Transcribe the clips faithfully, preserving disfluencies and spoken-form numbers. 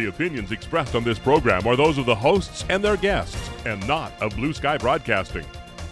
The opinions expressed on this program are those of the hosts and their guests, and not of Blue Sky Broadcasting.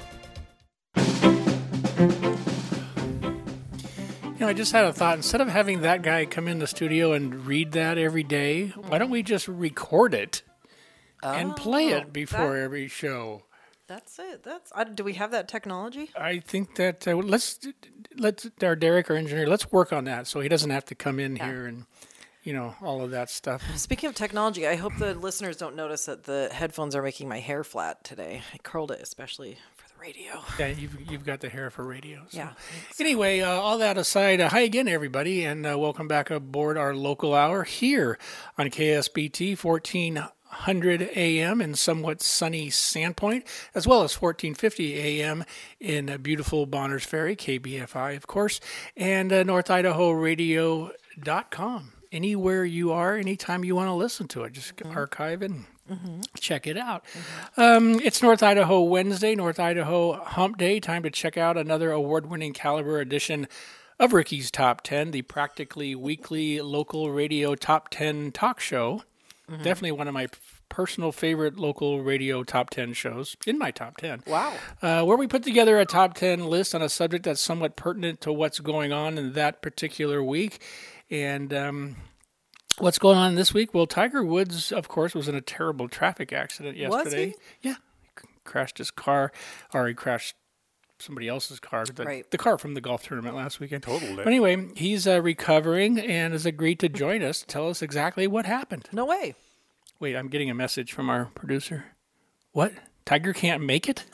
You know, I just had a thought. Instead of having that guy come in the studio and read that every day, why don't we just record it Oh, and play it before that- every show? That's it. That's. Uh, do we have that technology? I think that uh, let's let's our Derek, our engineer, let's work on that so he doesn't have to come in Yeah. here and you know all of that stuff. Speaking of technology, I hope the listeners don't notice that the headphones are making my hair flat today. I curled it especially for the radio. Yeah, you've you've got the hair for radio. So. Yeah. Anyway, uh, all that aside, uh, hi again, everybody, and uh, welcome back aboard our local hour here on K S B T fourteen hundred A M in somewhat sunny Sandpoint, as well as fourteen fifty A M in uh, beautiful Bonners Ferry, K B F I, of course, and uh, north idaho radio dot com. Anywhere you are, anytime you want to listen to it, just mm-hmm. archive it and mm-hmm. check it out. Mm-hmm. Um, it's North Idaho Wednesday, North Idaho Hump Day. Time to check out another award-winning caliber edition of Ricky's Top ten, the practically weekly local radio top ten talk show. Mm-hmm. Definitely one of my personal favorite local radio top ten shows, in my top ten. Wow. Uh, where we put together a top ten list on a subject that's somewhat pertinent to what's going on in that particular week. And um, what's going on this week? Well, Tiger Woods, of course, was in a terrible traffic accident yesterday. Was he? Yeah. He crashed his car, or he crashed somebody else's car, the, right. the car from the golf tournament last weekend. Totally. But anyway, he's uh, recovering and has agreed to join us to tell us exactly what happened. No way. Wait, I'm getting a message from our producer. What? Tiger can't make it?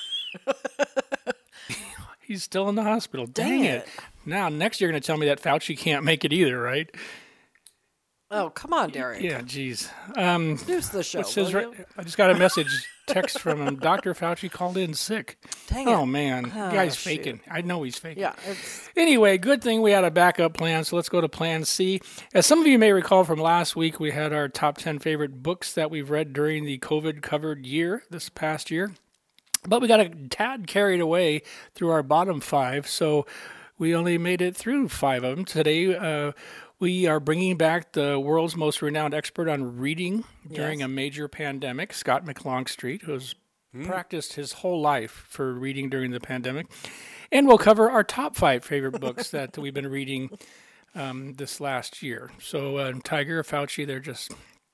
He's still in the hospital. Dang, Dang it. it. Now, next you're going to tell me that Fauci can't make it either, right? Oh, come on, Derek. Yeah, geez. Um, Introduce the show. It says will right, you? I just got a message, text from him. Doctor Fauci called in sick. Dang it. Oh, man. Oh, the guy's shoot. faking. I know he's faking. Yeah. It's, Anyway, good thing we had a backup plan, so let's go to Plan C. As some of you may recall from last week, we had our top ten favorite books that we've read during the COVID-covered year, this past year. But we got a tad carried away through our bottom five, so we only made it through five of them. Today, uh, we are bringing back the world's most renowned expert on reading during Yes. a major pandemic, Scott McLongstreet, who has mm. practiced his whole life for reading during the pandemic. And we'll cover our top five favorite books that we've been reading um, this last year. So uh, Tiger, Fauci, they're just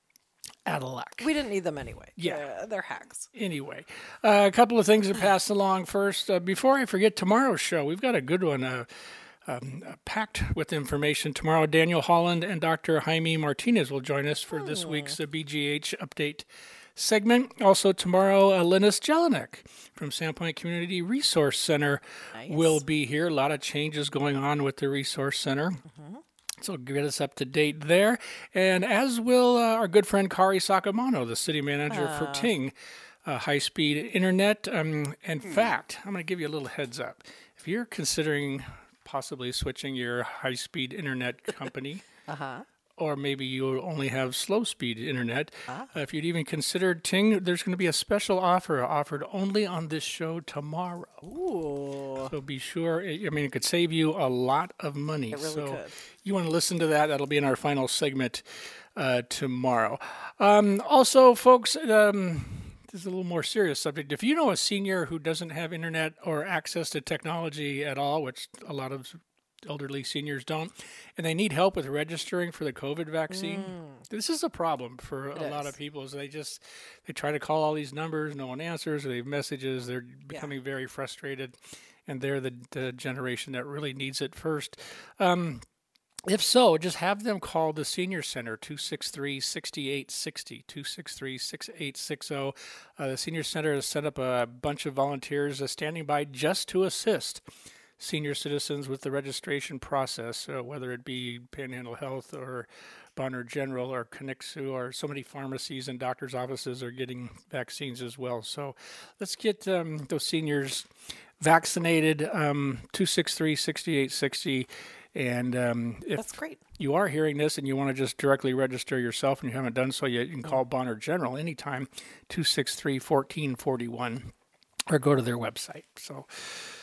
out of luck. we didn't need them anyway. Yeah. They're, they're hacks. Anyway, uh, a couple of things to pass along first. Uh, before I forget tomorrow's show, we've got a good one uh, um, uh, packed with information. Tomorrow, Daniel Holland and Doctor Jaime Martinez will join us for this week's uh, B G H update segment. Also tomorrow, uh, Linus Jelinek from Sandpoint Community Resource Center Nice. will be here. A lot of changes going on with the Resource Center. Mm-hmm. So get us up to date there. And as will uh, our good friend Kari Sakamano, the city manager uh. for Ting uh, High-Speed Internet. Um, in hmm. fact, I'm going to give you a little heads up. If you're considering possibly switching your high-speed internet company, Uh-huh. or maybe you only have slow-speed internet, Ah. uh, if you'd even considered Ting, there's going to be a special offer offered only on this show tomorrow. Ooh. So be sure. I mean, it could save you a lot of money. It really so could. you want to listen to that. That'll be in our final segment uh, tomorrow. Um, also, folks, um, this is a little more serious subject. If you know a senior who doesn't have internet or access to technology at all, which a lot of elderly seniors don't, and they need help with registering for the COVID vaccine, mm. this is a problem for it a is. lot of people. Is they just they try to call all these numbers, no one answers, or they have messages. They're becoming yeah. very frustrated, and they're the, the generation that really needs it first. Um, if so, just have them call the Senior Center, two six three, six eight six zero, two six three, six eight six zero. Uh, the Senior Center has set up a bunch of volunteers uh, standing by just to assist senior citizens with the registration process, uh, whether it be Panhandle Health or Bonner General or Conixu, or so many pharmacies and doctors' offices are getting vaccines as well. So let's get um, those seniors vaccinated, um, two six three, six eight six zero. And um, if That's great. you are hearing this and you want to just directly register yourself and you haven't done so yet, you can call Bonner General anytime, two six three, one four four one, or go to their website. So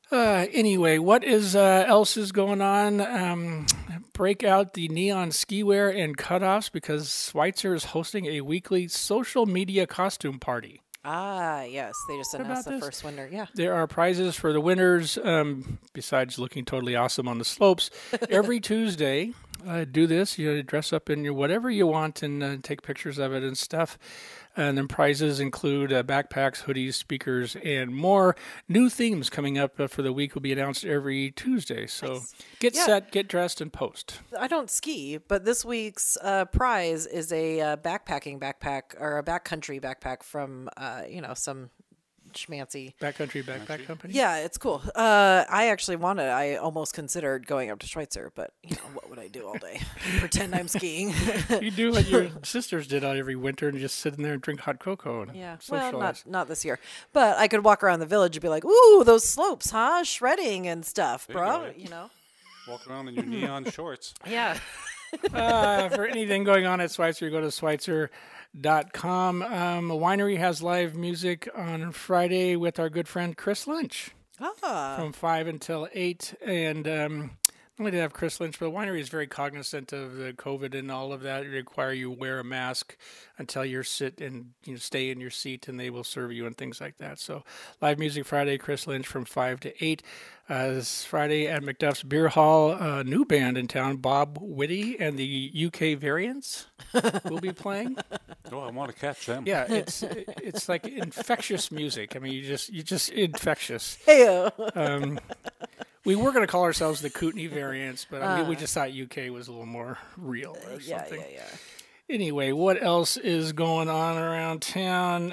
Uh, anyway, what is uh, else is going on? Um, break out the neon ski wear and cutoffs because Schweitzer is hosting a weekly social media costume party. Ah, yes. They just announced the this? first winner. Yeah. There are prizes for the winners, um, besides looking totally awesome on the slopes. Every Tuesday, uh, do this. You dress up in your whatever you want and uh, take pictures of it and stuff. And then prizes include uh, backpacks, hoodies, speakers, and more. New themes coming up uh, for the week will be announced every Tuesday. So Nice. get Yeah. set, get dressed, and post. I don't ski, but this week's uh, prize is a uh, backpacking backpack or a backcountry backpack from, uh, you know, some schmancy. Backcountry Backpack Company? Yeah, it's cool. Uh, I actually wanted, I almost considered going up to Schweitzer, but, you know, what would I do all day? Pretend I'm skiing. You do what your sisters did every winter and just sit in there and drink hot cocoa and Yeah, socialize. well, not not this year, but I could walk around the village and be like, "Ooh, those slopes, huh? Shredding and stuff, There you bro." go. You know? Walk around in your neon shorts. Yeah. uh, for anything going on at Schweitzer, go to Schweitzer dot com. Um, the winery has live music on Friday with our good friend Chris Lynch Ah. from five until eight. And um, not only to have Chris Lynch, but the winery is very cognizant of the COVID and all of that. It require you wear a mask until you sit and you know, stay in your seat, and they will serve you and things like that. So live music Friday, Chris Lynch from five to eight. Uh, this Friday at McDuff's Beer Hall, a new band in town, Bob Whitty and the U K Variants will be playing. Oh, I want to catch them. Yeah, it's it's like infectious music. I mean, you just you just infectious. Hey. Um, we were going to call ourselves the Kootenai Variants, but I mean, we just thought U K was a little more real or Yeah, something. yeah, yeah. Anyway, what else is going on around town?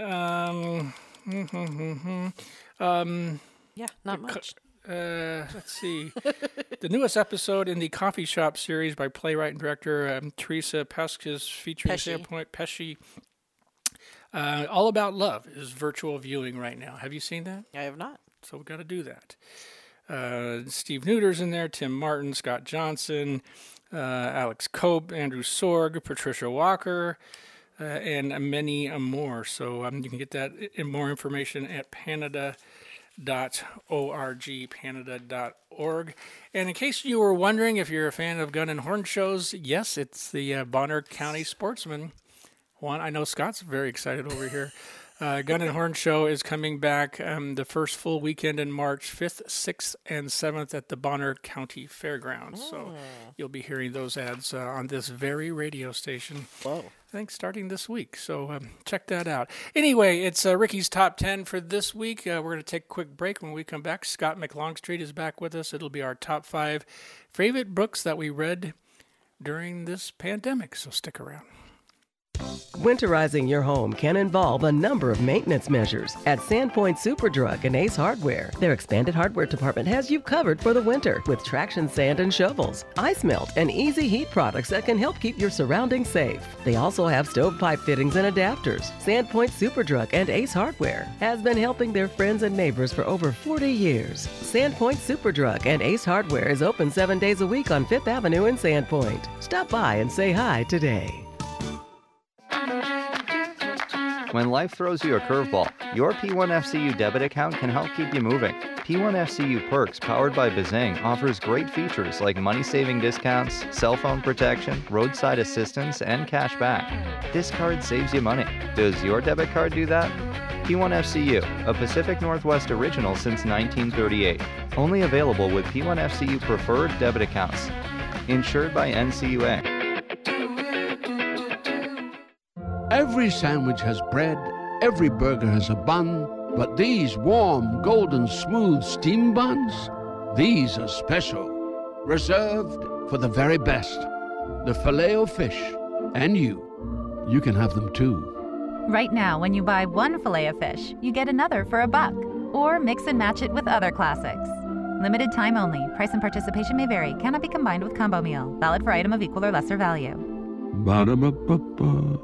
Um, um, Yeah, not much. uh, let's see. The newest episode in the Coffee Shop series by playwright and director um, Teresa Pesquez featuring Pesci. Sandpoint Pesci. Uh, All About Love is virtual viewing right now. Have you seen that? I have not. So we've got to do that. Uh, Steve Neuter's in there, Tim Martin, Scott Johnson, uh, Alex Cope, Andrew Sorg, Patricia Walker, uh, and many more. So um, you can get that and more information at Panada dot org, Panada dot org. And in case you were wondering if you're a fan of gun and horn shows, yes, it's the uh, Bonner County Sportsman one. I know Scott's very excited over here. Uh, Gun and Horn Show is coming back um, the first full weekend in March, fifth, sixth, and seventh at the Bonner County Fairgrounds. So you'll be hearing those ads uh, on this very radio station. Whoa. I think starting this week. So um, check that out. Anyway, it's uh, Ricky's Top ten for this week. Uh, we're going to take a quick break. When we come back, Scott McLongstreet is back with us. It'll be our top five favorite books that we read during this pandemic. So stick around. Winterizing your home can involve a number of maintenance measures. At Sandpoint Superdrug and Ace Hardware, their expanded hardware department has you covered for the winter with traction sand and shovels, ice melt, and easy heat products that can help keep your surroundings safe. They also have stovepipe fittings and adapters. Sandpoint Superdrug and Ace Hardware has been helping their friends and neighbors for over forty years. Sandpoint Superdrug and Ace Hardware is open seven days a week on Fifth Avenue in Sandpoint. Stop by and say hi today. When life throws you a curveball, your P one F C U debit account can help keep you moving. P one F C U Perks, powered by Bazing, offers great features like money-saving discounts, cell phone protection, roadside assistance, and cash back. This card saves you money. Does your debit card do that? P one F C U, a Pacific Northwest original since nineteen thirty-eight. Only available with P one F C U preferred debit accounts. Insured by N C U A. Every sandwich has bread, every burger has a bun, but these warm, golden, smooth steam buns, these are special, reserved for the very best. The Filet-O-Fish, and you, you can have them too. Right now, when you buy one Filet-O-Fish, you get another for a buck, or mix and match it with other classics. Limited time only. Price and participation may vary. Cannot be combined with combo meal. Valid for item of equal or lesser value. Ba-da-ba-ba-ba.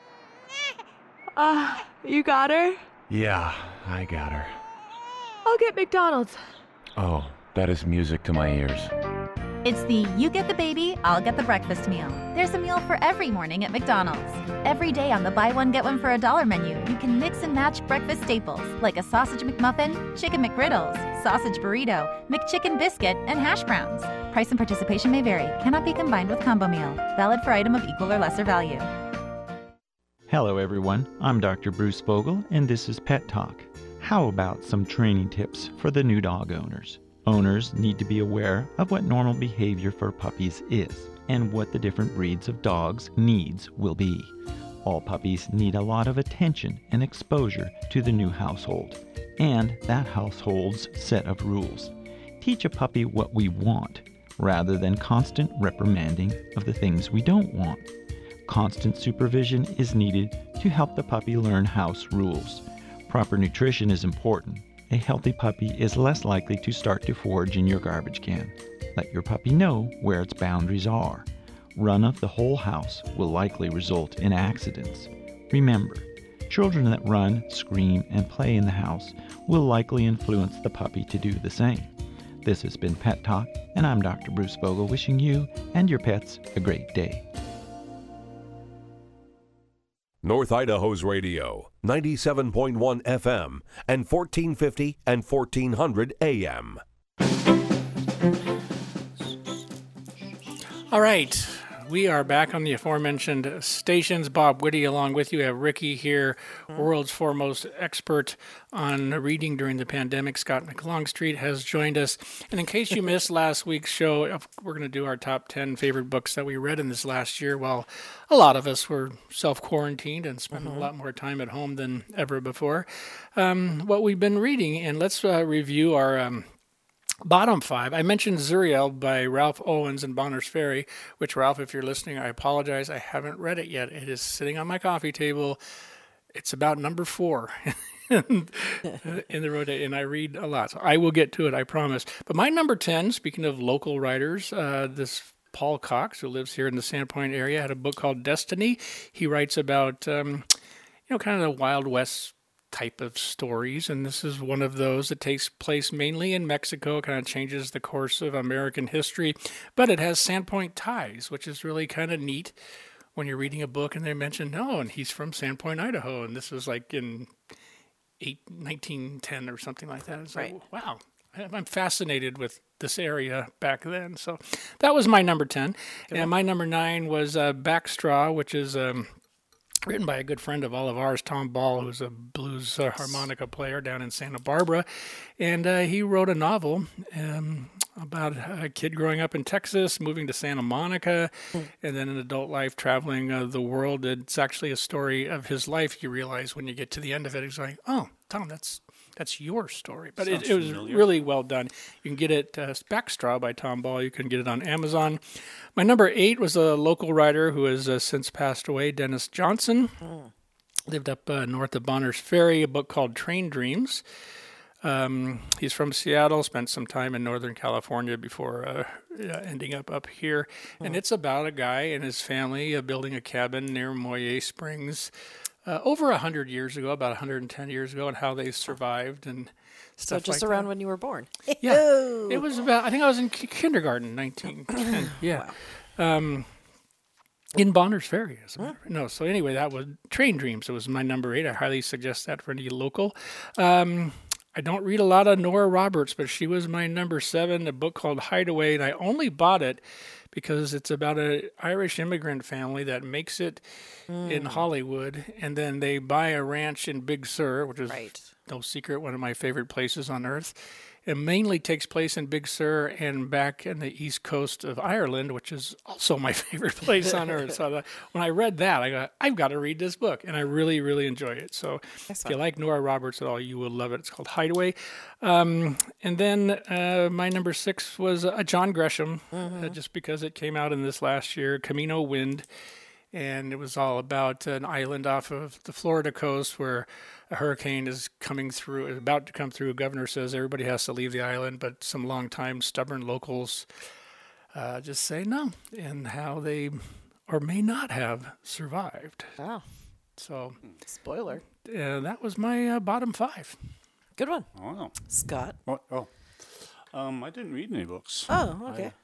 Uh, you got her? Yeah, I got her. I'll get McDonald's. Oh, that is music to my ears. It's the you get the baby, I'll get the breakfast meal. There's a meal for every morning at McDonald's. Every day on the buy one, get one for a dollar menu, you can mix and match breakfast staples like a sausage McMuffin, chicken McGriddles, sausage burrito, McChicken biscuit, and hash browns. Price and participation may vary. Cannot be combined with combo meal. Valid for item of equal or lesser value. Hello everyone, I'm Doctor Bruce Bogle, and this is Pet Talk. How about some training tips for the new dog owners? Owners need to be aware of what normal behavior for puppies is and what the different breeds of dogs' needs will be. All puppies need a lot of attention and exposure to the new household and that household's set of rules. Teach a puppy what we want rather than constant reprimanding of the things we don't want. Constant supervision is needed to help the puppy learn house rules. Proper nutrition is important. A healthy puppy is less likely to start to forage in your garbage can. Let your puppy know where its boundaries are. Run of the whole house will likely result in accidents. Remember, children that run, scream, and play in the house will likely influence the puppy to do the same. This has been Pet Talk, and I'm Doctor Bruce Bogle wishing you and your pets a great day. North Idaho's radio, ninety-seven point one F M and fourteen fifty and fourteen hundred A M. All right, we are back on the aforementioned stations. Bob Whitty along with you. We have Ricky here, world's foremost expert on reading during the pandemic. Scott McLongstreet has joined us. And in case you missed last week's show, we're going to do our top ten favorite books that we read in this last year. While a lot of us were self-quarantined and spent mm-hmm. a lot more time at home than ever before. Um, what we've been reading, and let's uh, review our um, bottom five. I mentioned Zuriel by Ralph Owens and Bonners Ferry, which, Ralph, if you're listening, I apologize. I haven't read it yet. It is sitting on my coffee table. It's about number four in the road, and I read a lot. So I will get to it, I promise. But my number ten, speaking of local writers, uh, this Paul Cox, who lives here in the Sandpoint area, had a book called Destiny. He writes about, um, you know, kind of the Wild West type of stories, and this is one of those that takes place mainly in Mexico. It kind of changes the course of American history, but it has Sandpoint ties, which is really kind of neat when you're reading a book and they mention, oh, and he's from Sandpoint, Idaho, and this was like in eight, nineteen ten or something like that. It's right. like, wow, I'm fascinated with this area back then. So that was my number ten. Good. And my number nine was uh, Backstraw, which is um, written by a good friend of all of ours, Tom Ball, who's a blues uh, harmonica player down in Santa Barbara. And uh, he wrote a novel um, about a kid growing up in Texas, moving to Santa Monica, mm. and then in adult life traveling uh, the world. It's actually a story of his life. You realize when you get to the end of it, it's like, oh, Tom, that's that's your story. But it, it was familiar. Really well done. You can get it, uh, Backstraw by Tom Ball. You can get it on Amazon. My number eight was a local writer who has uh, since passed away, Dennis Johnson. Mm. Lived up uh, north of Bonners Ferry, a book called Train Dreams. Um, he's from Seattle, spent some time in Northern California before uh, ending up up here. Mm. And it's about a guy and his family uh, building a cabin near Moyer Springs uh, over one hundred years ago, about one hundred ten years ago, and how they survived and stuff like that. So just around when you were born. Yeah. It was about, I think I was in k- kindergarten, nineteen ten. Yeah. Wow. Um, in Bonners Ferry. As a matter. Mm. No, so anyway, that was Train Dreams. It was my number eight. I highly suggest that for any local. Um, I don't read a lot of Nora Roberts, but she was my number seven, a book called Hideaway, and I only bought it because it's about an Irish immigrant family that makes it mm. in Hollywood, and then they buy a ranch in Big Sur, which is right. no secret, one of my favorite places on earth. It mainly takes place in Big Sur and back in the east coast of Ireland, which is also my favorite place on earth. So the, when I read that, I got, I've got to read this book, and I really, really enjoy it. So Excellent. If you like Nora Roberts at all, you will love it. It's called Hideaway. Um, and then uh, my number six was uh, John Gresham, mm-hmm. uh, just because it came out in this last year, Camino Wind. And it was all about an island off of the Florida coast where a hurricane is coming through, is about to come through. The governor says everybody has to leave the island, but some long-time stubborn locals uh, just say no, and how they or may not have survived. Wow. So, spoiler. Uh, that was my uh, bottom five. Good one. Wow. Scott? What? Oh. Um, I didn't read any books. Oh, okay.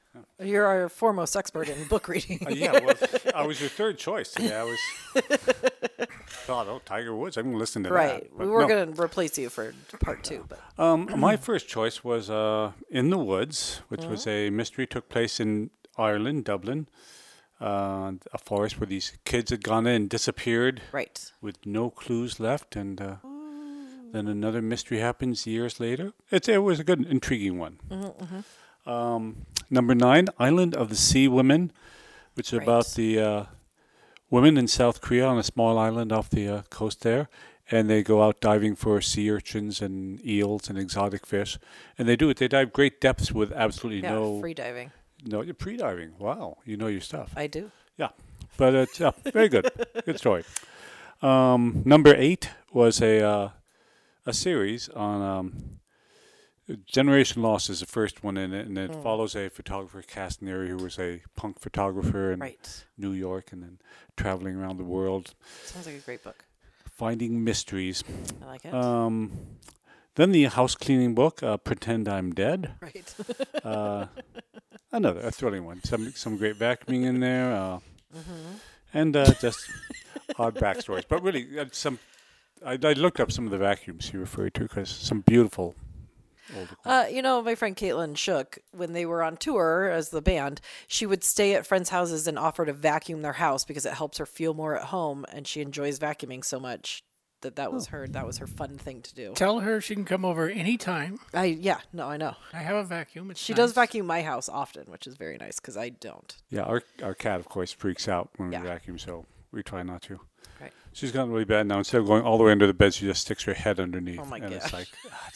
You're our foremost expert in book reading. Uh, yeah, well, I was your third choice today. I was thought, oh, Tiger Woods. I'm going to listen to right. that. Right. We were no. going to replace you for part two. But um, my first choice was uh, In the Woods, which mm-hmm. was a mystery. Took place in Ireland, Dublin. Uh, a forest where these kids had gone in and disappeared. Right. With no clues left. And uh, then another mystery happens years later. It's, it was a good, intriguing one. Mm-hmm, mm-hmm. Um, number nine, Island of the Sea Women, which is right. about the uh, women in South Korea on a small island off the uh, coast there. And they go out diving for sea urchins and eels and exotic fish. And they do it. They dive great depths with absolutely yeah, no... free diving. No, you're pre-diving. Wow. You know your stuff. I do. Yeah. But it's yeah, very good. Good story. Um, number eight was a uh, a series on... Um, Generation Lost is the first one in it, and it mm. follows a photographer, Castaneri, who was a punk photographer in right. New York and then traveling around the world. Sounds like a great book. Finding mysteries. I like it. Um, then the house cleaning book, uh, Pretend I'm Dead. Right. uh, another, a thrilling one. Some some great vacuuming in there. Uh, mm-hmm. And uh, just odd backstories. But really, uh, some I, I looked up some of the vacuums you referred to, because some beautiful... Uh, you know, my friend Caitlin Shook, when they were on tour as the band, she would stay at friends' houses and offer to vacuum their house because it helps her feel more at home, and she enjoys vacuuming so much that that was oh. her that was her fun thing to do. Tell her she can come over anytime. I yeah, no, I know. I have a vacuum. It's she nice. does vacuum my house often, which is very nice because I don't. Yeah, our our cat, of course, freaks out when yeah. we vacuum, so we try not to. Right. She's gotten really bad now. Instead of going all the way under the bed, she just sticks her head underneath. Oh my and gosh. It's like,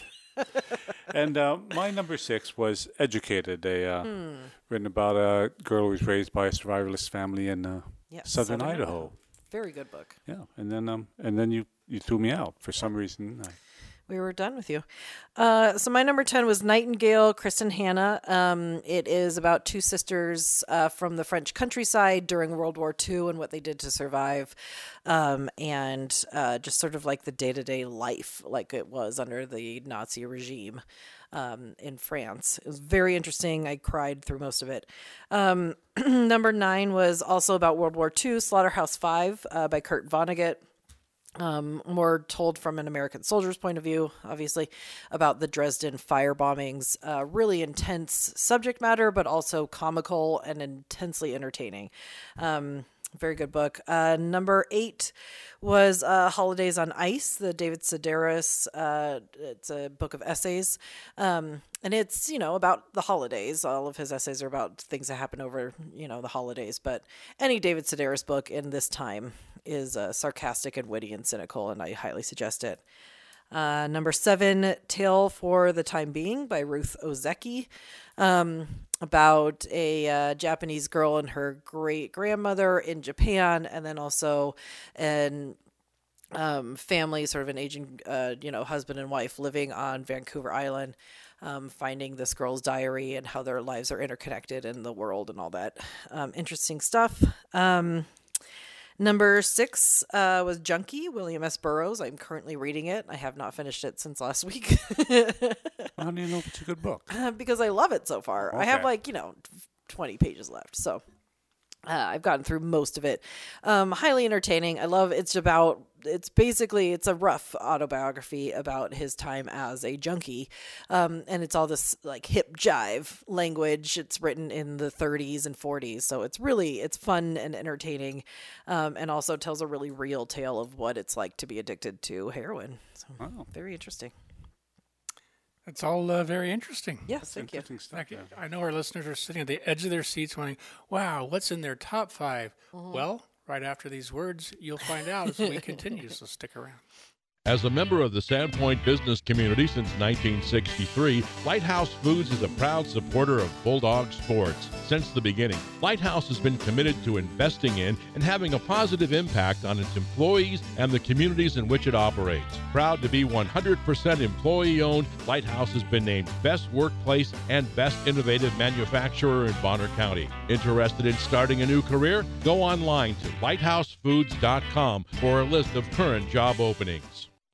and uh, my number six was Educated, a uh, hmm. written about a girl who was raised by a survivalist family in uh, yes, southern, southern Idaho. Idaho. Very good book. Yeah, and then um, and then you, you threw me out for some reason. I, we were done with you. Uh, so my number ten was Nightingale, Kristen Hanna. Um, it is about two sisters uh, from the French countryside during World War Two and what they did to survive, um, and uh, just sort of like the day-to-day life like it was under the Nazi regime um, in France. It was very interesting. I cried through most of it. Um, number nine was also about World War Two, Slaughterhouse Five uh, by Kurt Vonnegut. Um, more told from an American soldier's point of view, obviously, about the Dresden fire bombings. Uh, really intense subject matter, but also comical and intensely entertaining. Um, very good book. Uh, number eight was uh, Holidays on Ice, the David Sedaris. Uh, it's a book of essays. Um, and it's, you know, about the holidays. All of his essays are about things that happen over, you know, the holidays. But any David Sedaris book in this time is uh, sarcastic and witty and cynical, and I highly suggest it. Uh, number seven, Tale for the Time Being by Ruth Ozeki, um, about a uh, Japanese girl and her great-grandmother in Japan, and then also an um, family, sort of an aging, uh, you know, husband and wife living on Vancouver Island, um, finding this girl's diary and how their lives are interconnected in the world and all that. Um, interesting stuff. Um, Number six uh, was Junkie, William S. Burroughs. I'm currently reading it. I have not finished it since last week. How do you know if it's a good book? Uh, because I love it so far. Okay. I have like, you know, twenty pages left. So uh, I've gotten through most of it. Um, highly entertaining. I love it's about, it's basically, it's a rough autobiography about his time as a junkie. Um, and it's all this like hip jive language. It's written in the thirties and forties. So it's really, it's fun and entertaining. Um, and also tells a really real tale of what it's like to be addicted to heroin. So oh. Very interesting. It's all uh, very interesting. Yes, thank you. Stuff, yeah. I know our listeners are sitting at the edge of their seats wondering, wow, what's in their top five? Mm-hmm. Well, right after these words, you'll find out as we continue, so stick around. As a member of the Sandpoint business community since nineteen sixty-three, Lighthouse Foods is a proud supporter of Bulldog sports. Since the beginning, Lighthouse has been committed to investing in and having a positive impact on its employees and the communities in which it operates. Proud to be one hundred percent employee-owned, Lighthouse has been named Best Workplace and Best Innovative Manufacturer in Bonner County. Interested in starting a new career? Go online to lighthouse foods dot com for a list of current job openings.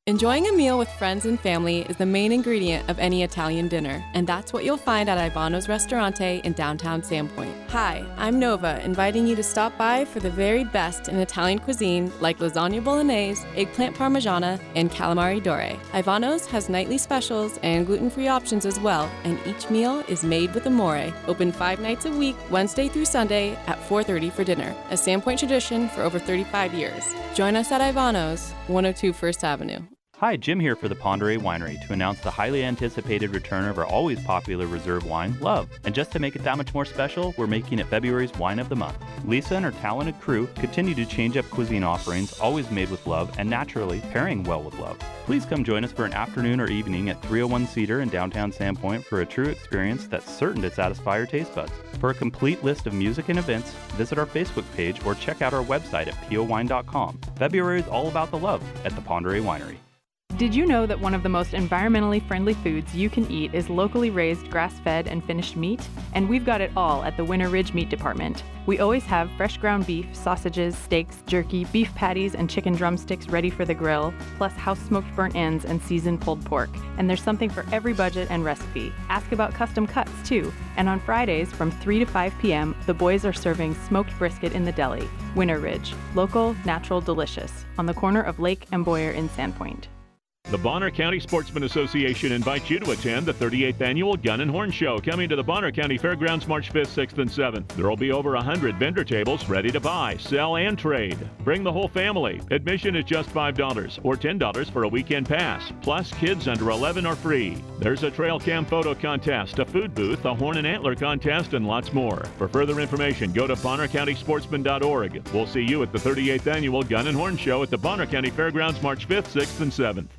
Enjoying a meal with friends and family is the main ingredient of any Italian dinner, and that's what you'll find at Ivano's Ristorante in downtown Sandpoint. Hi, I'm Nova, inviting you to stop by for the very best in Italian cuisine like lasagna bolognese, eggplant parmigiana, and calamari dore. Ivano's has nightly specials and gluten-free options as well, and each meal is made with amore. Open five nights a week, Wednesday through Sunday at four thirty for dinner, a Sandpoint tradition for over thirty-five years. Join us at Ivano's, one oh two First Avenue. Hi, Jim here for the Pend Oreille Winery to announce the highly anticipated return of our always popular reserve wine, Love. And just to make it that much more special, we're making it February's Wine of the Month. Lisa and her talented crew continue to change up cuisine offerings, always made with love and naturally pairing well with love. Please come join us for an afternoon or evening at three oh one Cedar in downtown Sandpoint for a true experience that's certain to satisfy your taste buds. For a complete list of music and events, visit our Facebook page or check out our website at p o wine dot com. February is all about the love at the Pend Oreille Winery. Did you know that one of the most environmentally friendly foods you can eat is locally raised grass-fed and finished meat? And we've got it all at the Winter Ridge Meat Department. We always have fresh ground beef, sausages, steaks, jerky, beef patties, and chicken drumsticks ready for the grill, plus house-smoked burnt ends and seasoned pulled pork. And there's something for every budget and recipe. Ask about custom cuts, too. And on Fridays from three to five p.m., the boys are serving smoked brisket in the deli. Winter Ridge. Local, natural, delicious. On the corner of Lake and Boyer in Sandpoint. The Bonner County Sportsman Association invites you to attend the thirty-eighth Annual Gun and Horn Show coming to the Bonner County Fairgrounds March fifth, sixth, and seventh. There will be over one hundred vendor tables ready to buy, sell, and trade. Bring the whole family. Admission is just five dollars or ten dollars for a weekend pass. Plus, kids under eleven are free. There's a trail cam photo contest, a food booth, a horn and antler contest, and lots more. For further information, go to bonner county sportsman dot org. We'll see you at the thirty-eighth Annual Gun and Horn Show at the Bonner County Fairgrounds March fifth, sixth, and seventh.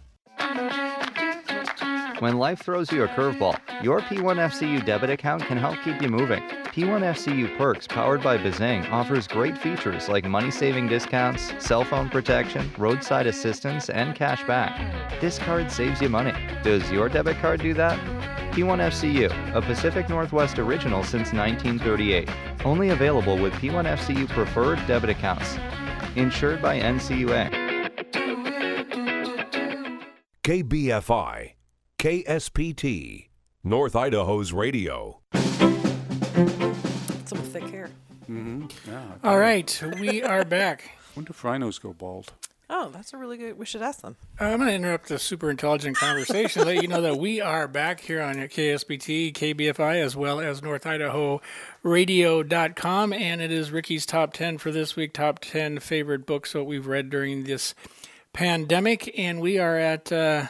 When life throws you a curveball, your P one F C U debit account can help keep you moving. P one F C U Perks, powered by Bazing, offers great features like money-saving discounts, cell phone protection, roadside assistance, and cash back. This card saves you money. Does your debit card do that? P one F C U, a Pacific Northwest original since nineteen thirty-eight. Only available with P one F C U preferred debit accounts. Insured by N C U A. K B F I, K S P T, North Idaho's radio. Some thick hair. Mm-hmm. Yeah, All right, we are back. I wonder if rhinos go bald. Oh, that's a really good. We should ask them. I'm going to interrupt the super intelligent conversation, let you know that we are back here on K S B T, K B F I, as well as North Idaho Radio dot com, and it is Ricky's Top ten for this week, top ten favorite books that we've read during this pandemic, and we are at uh,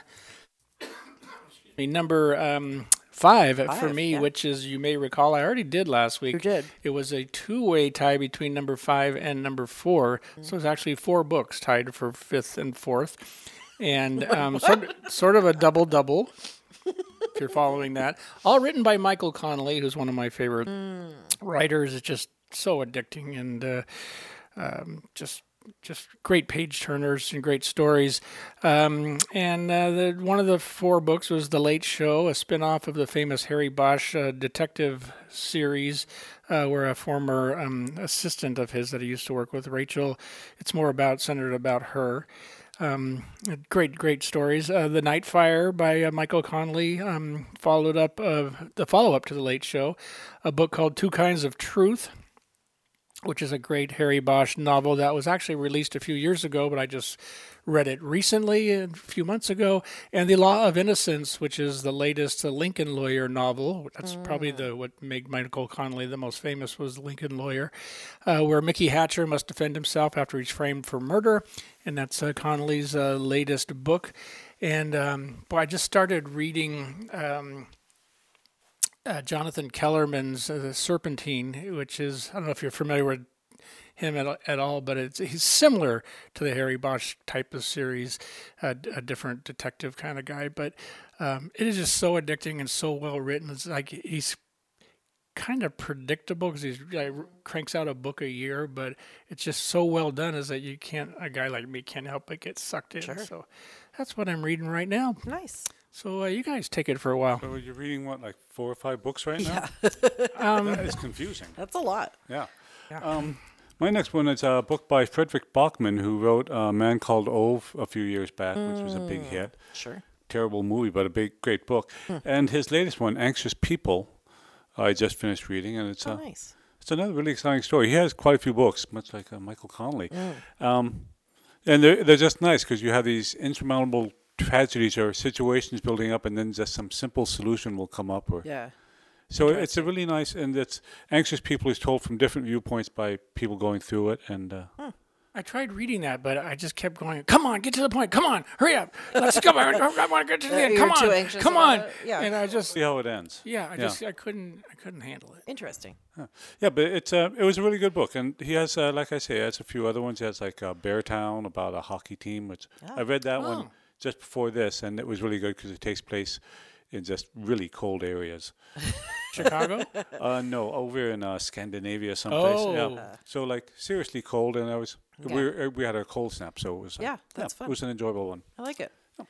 number um, five, five for me, yeah. Which is, you may recall, I already did last week. You did. It was a two-way tie between number five and number four, mm-hmm. So it's actually four books tied for fifth and fourth, and um, sort, sort of a double-double, if you're following that. All written by Michael Connelly, who's one of my favorite mm. writers. It's just so addicting and uh, um, just... Just great page turners and great stories. Um, and uh, the, one of the four books was The Late Show, a spinoff of the famous Harry Bosch uh, detective series, uh, where a former um, assistant of his that he used to work with, Rachel, it's more about centered about her. Um, great, great stories. Uh, the Night Fire by uh, Michael Connelly um, followed up uh, the follow-up to The Late Show, a book called Two Kinds of Truth, which is a great Harry Bosch novel that was actually released a few years ago, but I just read it recently, a few months ago. And The Law of Innocence, which is the latest Lincoln Lawyer novel. That's mm. probably the what made Michael Connelly the most famous, was Lincoln Lawyer, uh, where Mickey Hatcher must defend himself after he's framed for murder. And that's uh, Connelly's uh, latest book. And um, boy, I just started reading... Um, Uh, Jonathan Kellerman's uh, Serpentine, which is, I don't know if you're familiar with him at, at all, but it's he's similar to the Harry Bosch type of series, uh, a different detective kind of guy, but um, it is just so addicting and so well written. It's like he's kind of predictable because he like, cranks out a book a year, but it's just so well done is that you can't, a guy like me can't help but get sucked in. Sure. So that's what I'm reading right now. Nice. So uh, you guys take it for a while. So you're reading, what, like four or five books right now? Yeah. um, that is confusing. That's a lot. Yeah. yeah. Um, My next one is a book by Frederick Bachman, who wrote A Man Called Ove a few years back, mm, which was a big hit. Sure. Terrible movie, but a big, great book. Hmm. And his latest one, Anxious People, I just finished reading, and it's oh, a, nice. It's another really exciting story. He has quite a few books, much like uh, Michael Connelly. Mm. Um, and they're, they're just nice because you have these insurmountable tragedies or situations building up, and then just some simple solution will come up. Or yeah. So it's a really nice, and it's Anxious People is told from different viewpoints by people going through it. And uh, hmm. I tried reading that, but I just kept going, come on, get to the point. Come on, hurry up. Let's go. I, I want to get to the end. Come on. Come on. Yeah. And I just see how it ends. Yeah, I yeah. just I couldn't I couldn't handle it. Interesting. Huh. Yeah, but it's uh, it was a really good book, and he has, uh, like I say, he has a few other ones. He has like uh, Beartown about a hockey team, which oh. I read that oh. one just before this, and it was really good because it takes place in just really cold areas. Chicago? Uh, no, over in uh, Scandinavia someplace. Oh. Yeah. So like seriously cold, and I was yeah. we were, we had a cold snap, so it was like, yeah, that's yeah, fun. It was an enjoyable one. I like it. Oh.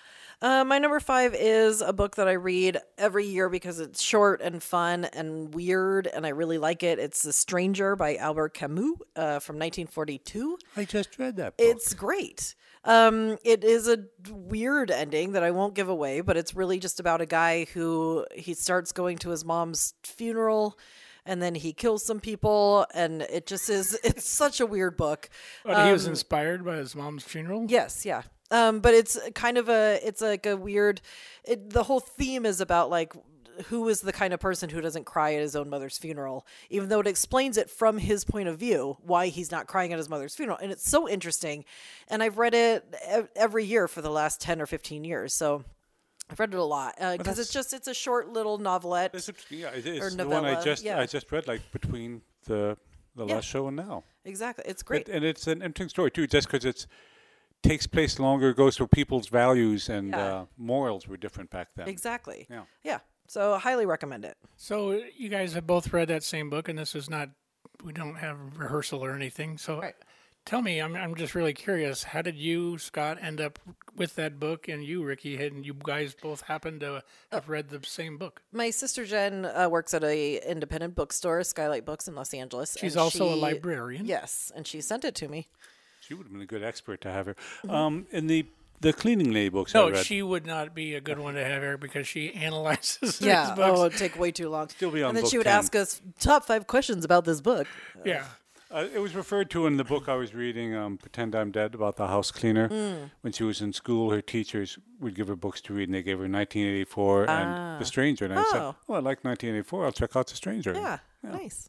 Uh, my number five is a book that I read every year because it's short and fun and weird, and I really like it. It's The Stranger by Albert Camus uh, from nineteen forty-two. I just read that book. It's great. Um, it is a weird ending that I won't give away, but it's really just about a guy who he starts going to his mom's funeral, and then he kills some people, and it just is, it's such a weird book. But um, he was inspired by his mom's funeral? Yes, yeah. Um, but it's kind of a, it's like a weird, it, the whole theme is about like, who is the kind of person who doesn't cry at his own mother's funeral, even though it explains it from his point of view, why he's not crying at his mother's funeral. And it's so interesting. And I've read it every year for the last ten or fifteen years. So I've read it a lot because uh, it's just, it's a short little novelette. It's a, yeah, it is. Or the novella. one I just, yeah. I just read like between the, the yeah. last show and now. Exactly. It's great. It, and it's an interesting story too, just because it's, takes place longer, goes through people's values and yeah. uh, morals were different back then. Exactly. Yeah. Yeah. So I highly recommend it. So you guys have both read that same book, and this is not, we don't have rehearsal or anything. So right. tell me, I'm I'm just really curious, how did you, Scott, end up with that book, and you, Ricky, and you guys both happened to have oh. read the same book? My sister Jen uh, works at a independent bookstore, Skylight Books in Los Angeles. She's and also she, a librarian. Yes, and she sent it to me. She would have been a good expert to have her. Mm-hmm. Um, in the the cleaning lady books no, I read. she would not be a good one to have her because she analyzes yeah. these books. Oh, it'd take way too long. Still be on And then book she would ten. ask us top five questions about this book. Yeah. Uh, it was referred to in the book I was reading, um, Pretend I'm Dead, about the house cleaner. Mm. When she was in school, her teachers would give her books to read, and they gave her nineteen eighty-four ah. and The Stranger. And I oh. said, oh, I like nineteen eighty-four. I'll check out The Stranger. Yeah, yeah. nice.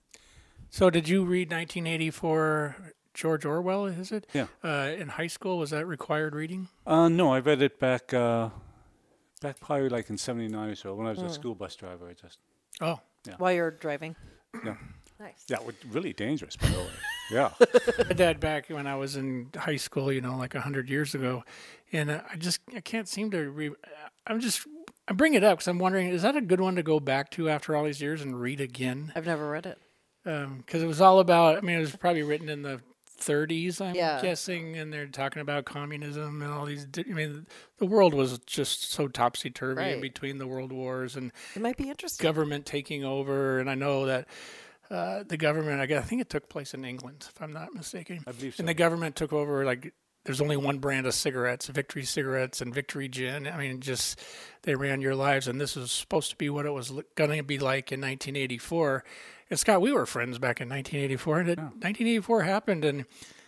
So did you read nineteen eighty-four... George Orwell, is it? Yeah. Uh, in high school, was that required reading? Uh, no, I read it back, uh, back probably like in seventy-nine or so when I was mm. a school bus driver. I just. Oh. Yeah. While you're driving. Yeah. Nice. Yeah, really dangerous, by the way. Yeah. I did that back when I was in high school, you know, like a hundred years ago, and uh, I just I can't seem to. Re- I'm just I bring it up because I'm wondering, is that a good one to go back to after all these years and read again? I've never read it. Because um, it was all about. I mean, it was probably written in the thirties, I'm yeah. guessing, and they're talking about communism and all these. I mean, the world was just so topsy turvy right. in between the world wars and it might be interesting. Government taking over, and I know that uh, the government. I, guess, I think it took place in England, if I'm not mistaken. I believe so. And the government took over. Like, there's only one brand of cigarettes: Victory cigarettes and Victory gin. I mean, just they ran your lives, and this was supposed to be what it was going to be like in nineteen eighty-four. And Scott, we were friends back in nineteen eighty-four, and it, oh. nineteen eighty-four happened, and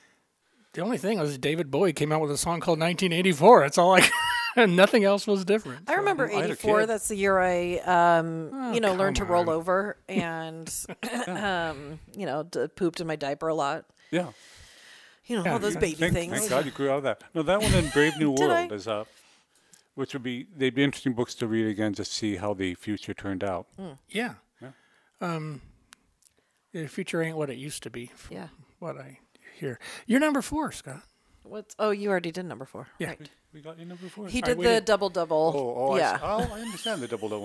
the only thing was David Bowie came out with a song called nineteen eighty-four. That's all I, and nothing else was different. I remember so, eighty-four. That's the year I, um, oh, you know, learned to roll on. over and, um, you know, d- pooped in my diaper a lot. Yeah. You know, yeah. all those baby thank, things. Thank God you grew out of that. No, that one in Brave New Did World I? is up. Which would be, they'd be interesting books to read again to see how the future turned out. Mm. Yeah. yeah. Um, the future ain't what it used to be. Yeah. What I hear. You're number four, Scott. What's? Oh, you already did number four. Yeah. Right. We, we got you number four. He All did right, the did. double double. Oh, oh, yeah. I, oh, I understand the double double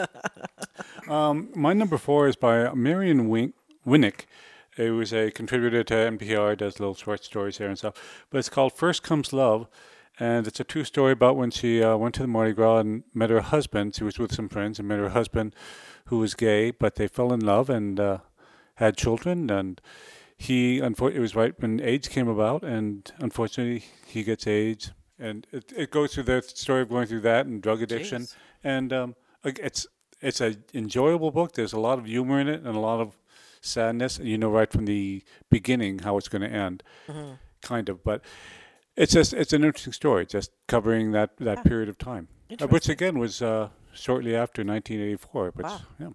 now. um, my number four is by Marion Wink, Winnick. It was a contributor to N P R, does little short stories here and stuff. But it's called First Comes Love, and it's a true story about when she uh, went to the Mardi Gras and met her husband. She was with some friends and met her husband, who was gay, but they fell in love and uh, had children. And he, unfor- it was right when AIDS came about, and unfortunately he gets AIDS. And it, it goes through the story of going through that and drug addiction. Jeez. And um, like, it's it's an enjoyable book. There's a lot of humor in it and a lot of sadness. And you know right from the beginning how it's going to end, Mhm. kind of. But it's just it's an interesting story, just covering that, that Yeah. period of time, uh, which again was uh, shortly after nineteen eighty-four. But Wow. yeah.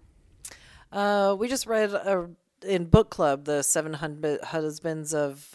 Uh, we just read uh, in book club the Seven Hun- Husbands of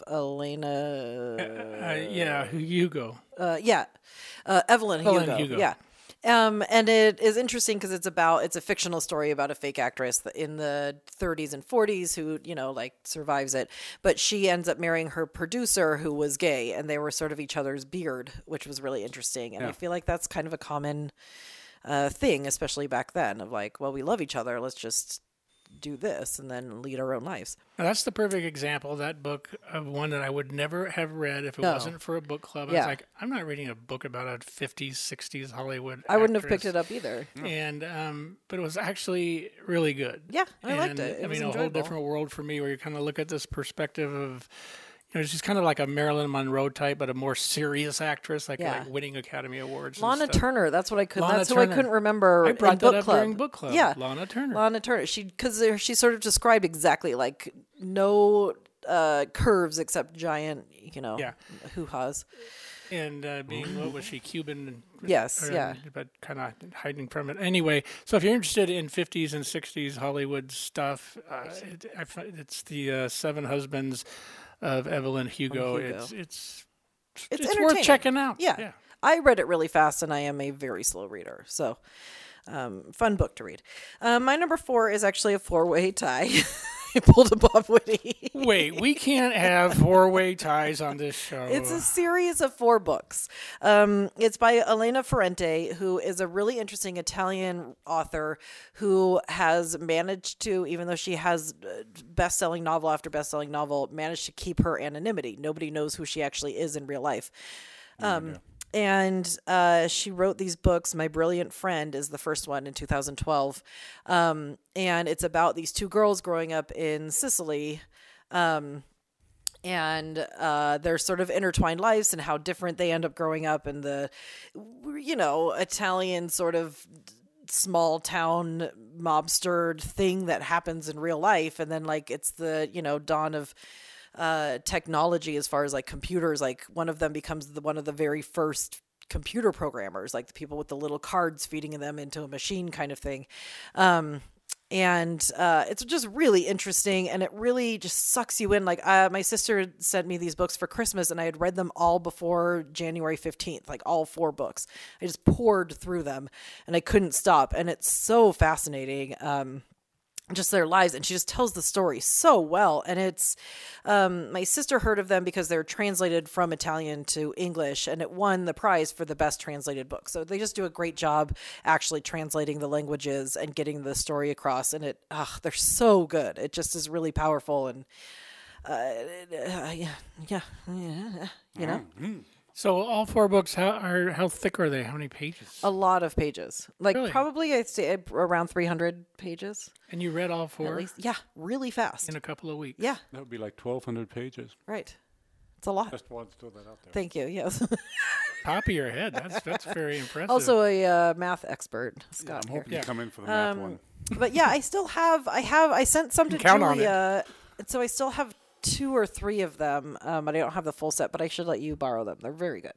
Elena. Uh, yeah, Hugo. Uh, yeah, uh, Evelyn, Evelyn Hugo. Hugo. Yeah. Um, and it is interesting because it's about it's a fictional story about a fake actress that in the thirties and forties who you know like survives it, but she ends up marrying her producer who was gay, and they were sort of each other's beard, which was really interesting. And I Yeah. feel like that's kind of a common uh, thing, especially back then, of like, well, we love each other, let's just do this and then lead our own lives. Now, that's the perfect example, that book, of one that I would never have read if it No. wasn't for a book club. I Yeah. was like, I'm not reading a book about a fifties, sixties Hollywood I wouldn't have actress. picked it up either. And um, but it was actually really good. Yeah, I liked And, it. It I was mean, a whole enjoyable. different world for me, where you kind of look at this perspective of, you know, she's kind of like a Marilyn Monroe type, but a more serious actress, like, Yeah. like winning Academy Awards. and Lana stuff. Turner, that's what I could. Lana That's who I Turner. couldn't remember. I brought in that book up club. during book club. Yeah, Lana Turner. Lana Turner. She because she sort of described exactly like no uh, curves except giant, you know, Yeah. hoo-has. And uh, being, what was she, Cuban? Yes, or, yeah. But kind of hiding from it. Anyway, so if you're interested in fifties and sixties Hollywood stuff, uh, it, I, find it's the uh, Seven Husbands of Evelyn Hugo. Hugo. It's it's It's, it's worth entertaining. checking out. Yeah. Yeah. I read it really fast, and I am a very slow reader, so um, fun book to read. Uh, my number four is actually a four-way tie. I pulled a Bob Whitty. Wait, we can't have four-way ties on this show. It's a series of four books. Um, it's by Elena Ferrante, who is a really interesting Italian author who has managed to, even though she has uh, best-selling novel after best-selling novel, managed to keep her anonymity. Nobody knows who she actually is in real life. Um, And uh, she wrote these books. My Brilliant Friend is the first one in two thousand twelve. Um, and it's about these two girls growing up in Sicily. Um, and uh, their sort of intertwined lives and how different they end up growing up, and the, you know, Italian sort of small town mobster thing that happens in real life. And then, like, it's the, you know, dawn of uh technology as far as like computers. Like, one of them becomes the one of the very first computer programmers, like the people with the little cards feeding them into a machine kind of thing. Um and uh it's just really interesting, and it really just sucks you in. Like, uh, my sister sent me these books for Christmas, and I had read them all before January fifteenth, like all four books. I just poured through them and I couldn't stop, and it's so fascinating. Um just their lives, and she just tells the story so well. And it's um my sister heard of them because they're translated from Italian to English, and it won the prize for the best translated book. So they just do a great job actually translating the languages and getting the story across, and it ah, they're so good. It just is really powerful, and uh, uh yeah, yeah yeah you know. So all four books, how are how thick are they? How many pages? A lot of pages, like Really? probably I'd say around three hundred pages. And you read all four? At least, yeah, really fast. In a couple of weeks. Yeah. That would be like twelve hundred pages. Right. It's a lot. Just wanted to throw that out there. Thank you. Yes. Top of your head. That's that's very impressive. Also a uh, math expert, Scott. I'm here. hoping you come in for the math Um, one. But yeah, I still have. I have. I sent some to Count on it. Julia, and so I still have two or three of them. Um, but I don't have the full set. But I should let you borrow them. They're very good.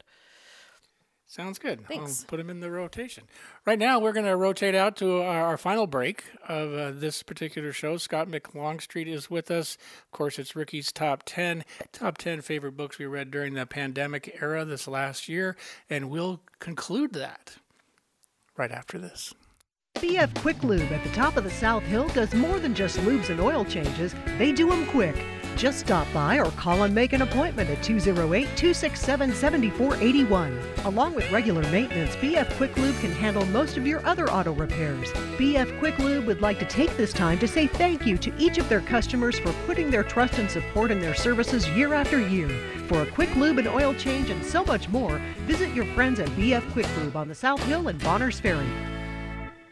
Sounds good. Thanks. I'll put them in the rotation. Right now, we're going to rotate out to our, our final break of uh, this particular show. Scott McLongstreet is with us. Of course, it's Ricky's Top ten. Top ten favorite books we read during the pandemic era this last year. And we'll conclude that right after this. B F Quick Lube at the top of the South Hill does more than just lubes and oil changes. They do them quick. Just stop by or call and make an appointment at two oh eight, two six seven, seven four eight one. Along with regular maintenance, B F Quick Lube can handle most of your other auto repairs. B F Quick Lube would like to take this time to say thank you to each of their customers for putting their trust and support in their services year after year. For a quick lube and oil change and so much more, visit your friends at B F Quick Lube on the South Hill and Bonners Ferry.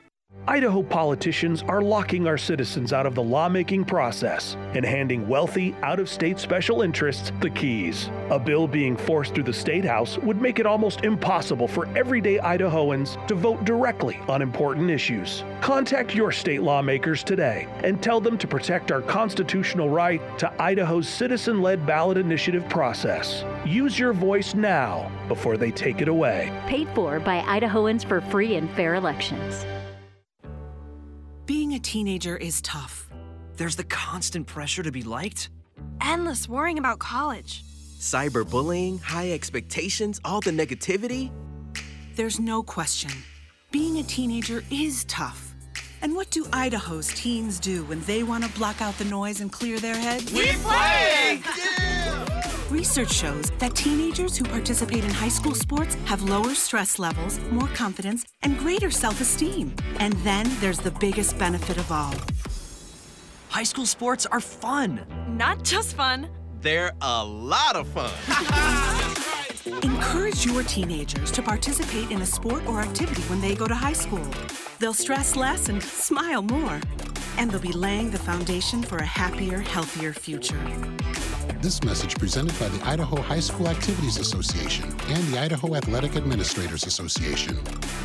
Idaho politicians are locking our citizens out of the lawmaking process and handing wealthy, out-of-state special interests the keys. A bill being forced through the State House would make it almost impossible for everyday Idahoans to vote directly on important issues. Contact your state lawmakers today and tell them to protect our constitutional right to Idaho's citizen-led ballot initiative process. Use your voice now before they take it away. Paid for by Idahoans for free and fair elections. Being a teenager is tough. There's the constant pressure to be liked. Endless worrying about college. Cyberbullying, high expectations, all the negativity. There's no question. Being a teenager is tough. And what do Idaho's teens do when they want to block out the noise and clear their heads? We play! Research shows that teenagers who participate in high school sports have lower stress levels, more confidence, and greater self-esteem. And then there's the biggest benefit of all. High school sports are fun. Not just fun. They're a lot of fun. Encourage your teenagers to participate in a sport or activity when they go to high school. They'll stress less and smile more. And they'll be laying the foundation for a happier, healthier future. This message presented by the Idaho High School Activities Association and the Idaho Athletic Administrators Association.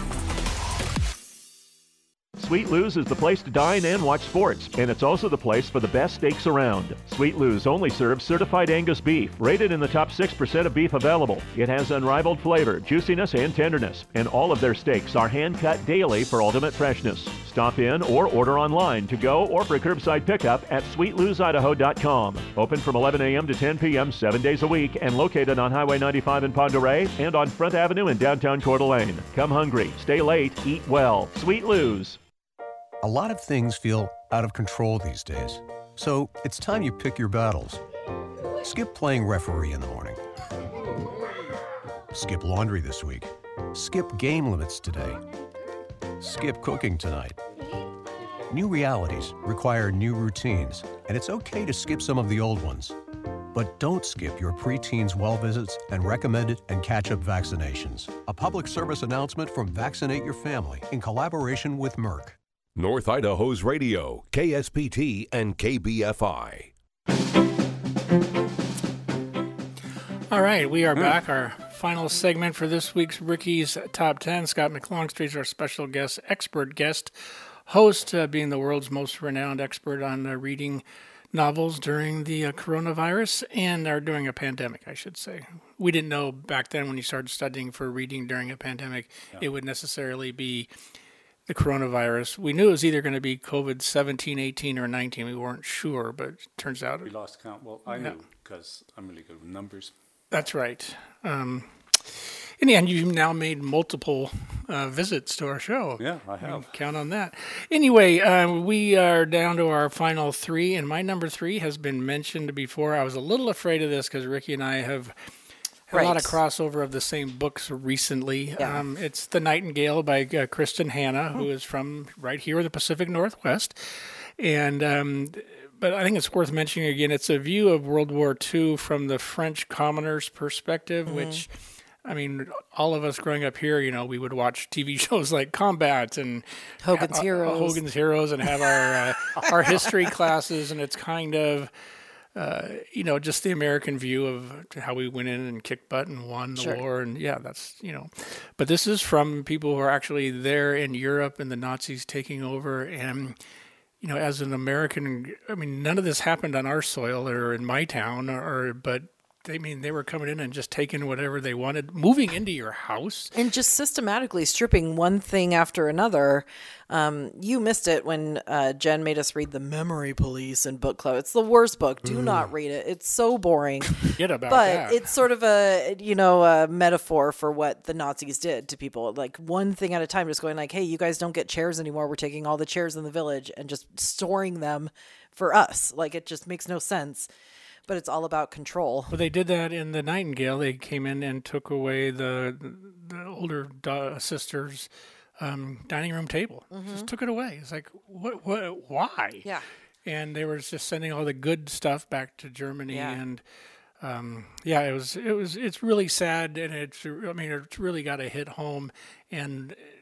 Sweet Lou's is the place to dine and watch sports, and it's also the place for the best steaks around. Sweet Lou's only serves certified Angus beef, rated in the top six percent of beef available. It has unrivaled flavor, juiciness, and tenderness, and all of their steaks are hand-cut daily for ultimate freshness. Stop in or order online to go or for curbside pickup at sweet lou's idaho dot com. Open from eleven a.m. to ten p.m. seven days a week and located on Highway ninety-five in Pend Oreille and on Front Avenue in downtown Coeur d'Alene. Come hungry, stay late, eat well. Sweet Lou's. A lot of things feel out of control these days. So it's time you pick your battles. Skip playing referee in the morning. Skip laundry this week. Skip game limits today. Skip cooking tonight. New realities require new routines, and it's okay to skip some of the old ones. But don't skip your preteens' well visits and recommended and catch-up vaccinations. A public service announcement from Vaccinate Your Family in collaboration with Merck. North Idaho's radio, K S P T and K B F I. All right, we are back. Our final segment for this week's Ricky's Top ten. Scott McLongstreet is our special guest, expert guest host, uh, being the world's most renowned expert on uh, reading novels during the uh, coronavirus and or during a pandemic, I should say. We didn't know back then when you started studying for reading during a pandemic, yeah. it would necessarily be the coronavirus. We knew it was either going to be COVID seventeen, eighteen, or nineteen. We weren't sure, but it turns out... We lost count. Well, I yeah. knew because I'm really good with numbers. That's right. Um, in the end, you've now made multiple uh, visits to our show. Yeah, I have. Count on that. Anyway, uh, we are down to our final three, and my number three has been mentioned before. I was a little afraid of this because Ricky and I have... Right. A lot of crossover of the same books recently. Yeah. Um, it's The Nightingale by uh, Kristen Hanna, who is from right here in the Pacific Northwest. And um, but I think it's worth mentioning again, it's a view of World War Two from the French commoner's perspective, mm-hmm. which, I mean, all of us growing up here, you know, we would watch T V shows like Combat and Hogan's ha- Heroes. Uh, Hogan's Heroes and have our, uh, our history classes, and it's kind of... Uh, you know, just the American view of how we went in and kicked butt and won the sure. war. And yeah, that's, you know, but this is from people who are actually there in Europe and the Nazis taking over. And, you know, as an American, I mean, none of this happened on our soil or in my town, or, but I mean, they were coming in and just taking whatever they wanted, moving into your house. And just systematically stripping one thing after another. Um, you missed it when uh, Jen made us read The Memory Police in book club. It's the worst book. Do mm. not read it. It's so boring. Forget about but that. But it's sort of a, you know, a metaphor for what the Nazis did to people. Like one thing at a time, just going like, hey, you guys don't get chairs anymore. We're taking all the chairs in the village and just storing them for us. Like it just makes no sense. But it's all about control. Well, they did that in The Nightingale. They came in and took away the the older da- sister's um, dining room table. Mm-hmm. Just took it away. It's like, what? What? Why? Yeah. And they were just sending all the good stuff back to Germany. Yeah. And um, yeah, it was it was it's really sad, and it's I mean it's really got to hit home. And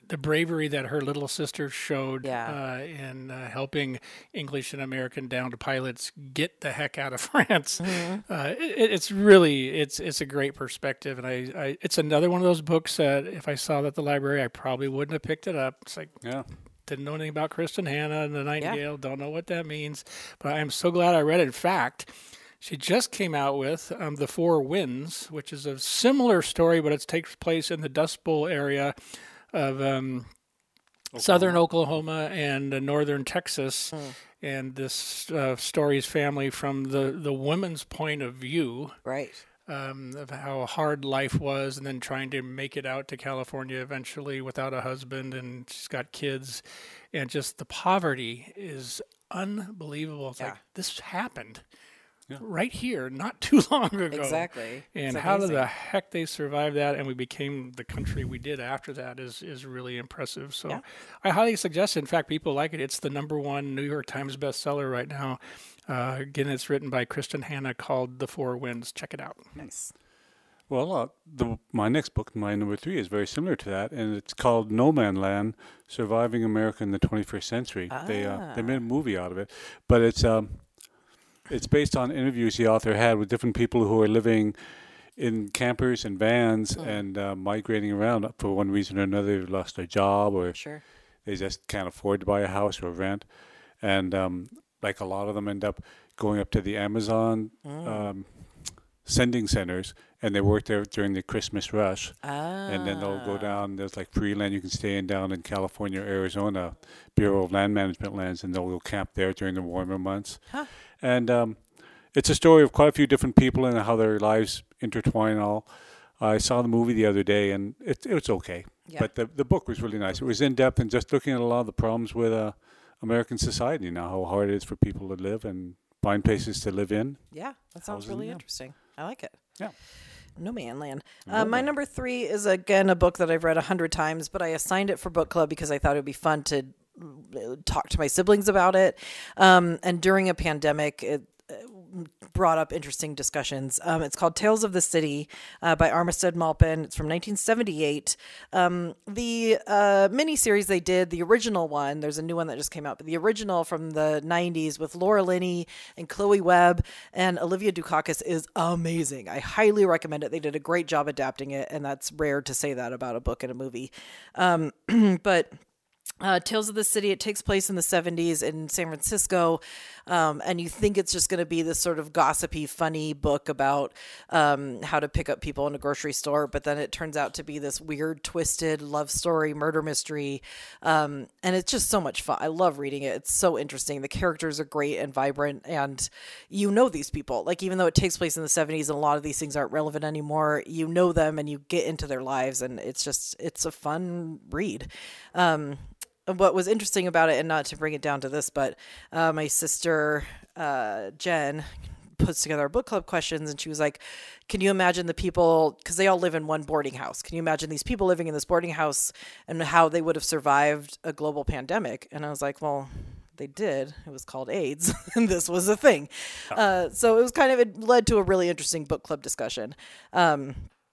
the bravery that her little sister showed Yeah. uh, in uh, helping English and American downed pilots get the heck out of France. Mm-hmm. Uh, it, it's really it's it's a great perspective, and I, I it's another one of those books that if I saw that at the library, I probably wouldn't have picked it up. It's like yeah. Didn't know anything about Kristen Hanna and the Nightingale. Yeah. Don't know what that means, but I am so glad I read it. In fact, she just came out with um, The Four Winds, which is a similar story, but it takes place in the Dust Bowl area of um, Oklahoma. southern Oklahoma and uh, northern Texas. Mm. And this uh, story's family from the, the women's point of view. Right. Um, of how hard life was, and then trying to make it out to California eventually without a husband, and she's got kids. And just the poverty is unbelievable. It's yeah. like, this happened. Yeah. Right here, not too long ago. Exactly. And it's how did the heck they survive that, and we became the country we did after that is is really impressive. So yeah. I highly suggest it. In fact, people like it. It's the number one New York Times bestseller right now. Uh, again, it's written by Kristen Hanna, called The Four Winds. Check it out. Nice. Well, uh, the, my next book, my number three, is very similar to that, and it's called No Man Land: Surviving America in the twenty-first Century. Ah. They uh, they made a movie out of it, but it's um. It's based on interviews the author had with different people who are living in campers and vans mm. and uh, migrating around for one reason or another. They've lost their job, or sure. they just can't afford to buy a house or rent. And um, like a lot of them end up going up to the Amazon mm. um, sending centers, and they work there during the Christmas rush. Ah. And then they'll go down. There's like free land you can stay in down in California, Arizona, Bureau of Land Management lands, and they'll go camp there during the warmer months. Huh. And um, it's a story of quite a few different people and how their lives intertwine and all. I saw the movie the other day, and it, it was okay. Yeah. But the the book was really nice. It was in-depth and just looking at a lot of the problems with uh, American society now, how hard it is for people to live and find places to live in. Yeah, that sounds Housing, really yeah. interesting. I like it. Yeah. No Man Land. No Uh, my Man. number three is, again, a book that I've read a hundred times, but I assigned it for book club because I thought it would be fun to talk to my siblings about it. Um, and during a pandemic, it brought up interesting discussions. Um, it's called Tales of the City uh, by Armistead Maupin. It's from nineteen seventy-eight. Um, the uh, miniseries they did, the original one, there's a new one that just came out, but the original from the nineties with Laura Linney and Chloe Webb and Olivia Dukakis is amazing. I highly recommend it. They did a great job adapting it, and that's rare to say that about a book and a movie. Um, but... Uh, Tales of the City, it takes place in the seventies in San Francisco, um, and you think it's just going to be this sort of gossipy, funny book about um, how to pick up people in a grocery store, but then it turns out to be this weird, twisted love story, murder mystery, um, and it's just so much fun. I love reading it. It's so interesting. The characters are great and vibrant, and you know these people. Like, even though it takes place in the seventies and a lot of these things aren't relevant anymore, you know them and you get into their lives, and it's just, it's a fun read. Um, What was interesting about it, and not to bring it down to this, but uh, my sister, uh, Jen, puts together our book club questions, and she was like, can you imagine the people, because they all live in one boarding house, can you imagine these people living in this boarding house and how they would have survived a global pandemic? And I was like, well, they did. It was called AIDS, and this was a thing. Uh, so it was kind of, it led to a really interesting book club discussion. Um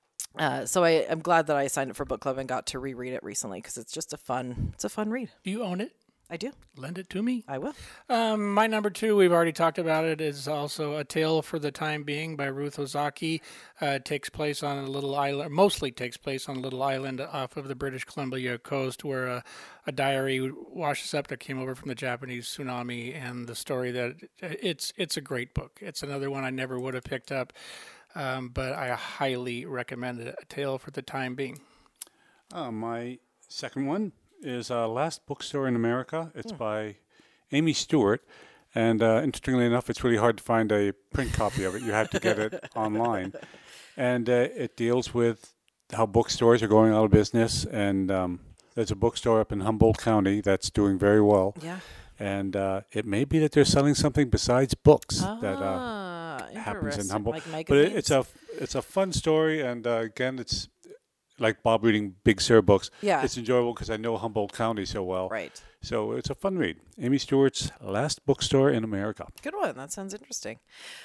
Uh, so I, I'm glad that I signed up for book club and got to reread it recently because it's just a fun, it's a fun read. Do you own it? I do. Lend it to me. I will. Um, my number two, we've already talked about it, is also A Tale for the Time Being by Ruth Ozaki. Uh, it takes place on a little island, mostly takes place on a little island off of the British Columbia coast where a, a diary washes up that came over from the Japanese tsunami, and the story that it's it's a great book. It's another one I never would have picked up. Um, but I highly recommend it, A Tale for the Time Being. Uh, my second one is uh, Last Bookstore in America. It's Hmm. by Amy Stewart. And uh, interestingly enough, it's really hard to find a print copy of it. You have to get it online. And uh, it deals with how bookstores are going out of business. And um, there's a bookstore up in Humboldt County that's doing very well. Yeah. And uh, it may be that they're selling something besides books Ah, that uh, happens in interesting. Humboldt. Like but it, magazines? it's a it's a fun story, and uh, again, it's like Bob reading Big Sur books. Yeah. It's enjoyable because I know Humboldt County so well. Right. So it's a fun read. Amy Stewart's Last Bookstore in America. Good one. That sounds interesting.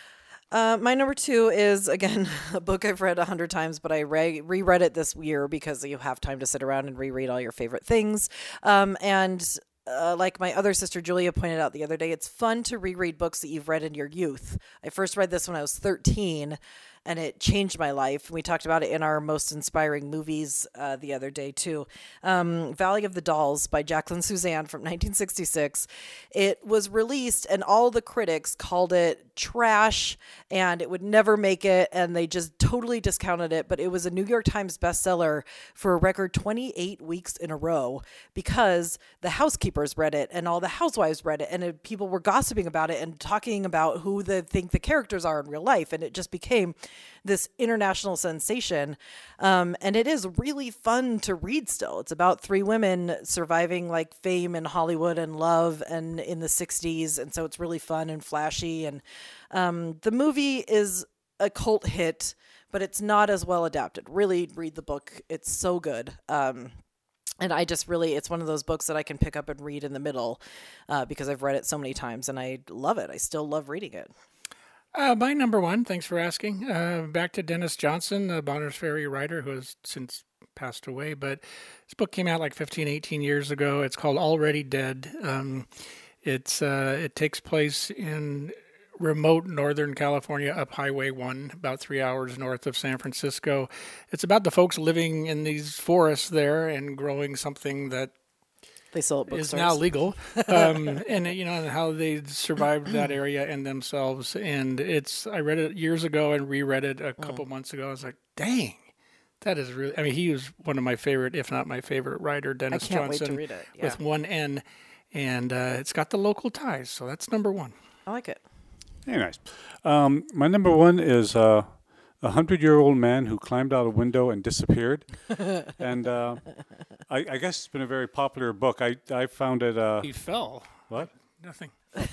Uh, my number two is, again, a book I've read a hundred times, but I re- reread it this year because you have time to sit around and reread all your favorite things. Um, and uh, like my other sister Julia pointed out the other day, it's fun to reread books that you've read in your youth. I first read this when I was thirteen, and it changed my life. We talked about it in our most inspiring movies uh, the other day, too. Um, Valley of the Dolls by Jacqueline Suzanne from nineteen sixty-six. It was released, and all the critics called it trash, and it would never make it, and they just totally discounted it. But it was a New York Times bestseller for a record twenty-eight weeks in a row because the housekeepers read it, and all the housewives read it, and it, people were gossiping about it and talking about who they think the characters are in real life, and it just became this international sensation. Um, and it is really fun to read still. It's about three women surviving like fame in Hollywood and love and in the sixties. And so it's really fun and flashy. And um, the movie is a cult hit, but it's not as well adapted. Really read the book. It's so good. Um, And I just really, it's one of those books that I can pick up and read in the middle uh, because I've read it so many times and I love it. I still love reading it. Uh, my number one, thanks for asking. Uh, back to Dennis Johnson, the Bonners Ferry writer who has since passed away. But this book came out like fifteen, eighteen years ago. It's called Already Dead. Um, it's uh, It takes place in remote Northern California up Highway one, about three hours north of San Francisco. It's about the folks living in these forests there and growing something that They sell at is bookstores. now legal, um, and you know and how they survived that area and themselves. And it's I read it years ago and reread it a couple Mm. months ago. I was like, dang, that is really. I mean, he was one of my favorite, if not my favorite writer, Dennis I can't wait to Johnson, read it, yeah. with one N, and uh, it's got the local ties, so that's number one. I like it. Very nice. Um, my number one is uh, a hundred-year-old man who climbed out a window and disappeared. and uh, I, I guess it's been a very popular book. I, I found it... Uh, He fell. What? Nothing.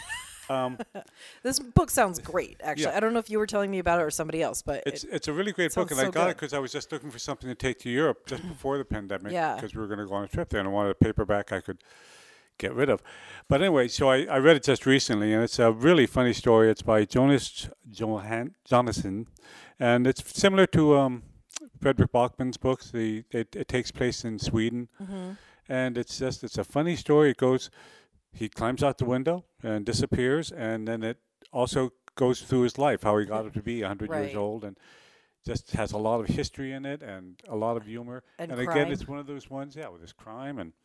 Um, This book sounds great, actually. Yeah. I don't know if you were telling me about it or somebody else, but It's it, it's a really great book, sounds and I so got it good. because I was just looking for something to take to Europe just before the pandemic. Yeah. Because we were going to go on a trip there, and I wanted a paperback I could get rid of. But anyway, so I, I read it just recently, and it's a really funny story. It's by Jonas Johan Jonasson, and it's similar to um, Frederick Bachman's books. The it, it takes place in Sweden, Mhm. and it's just it's a funny story. It goes, he climbs out the window and disappears, and then it also goes through his life, how he got up to be one hundred years Right. old, and just has a lot of history in it and a lot of humor. And again, crime. it's one of those ones, yeah, with this crime and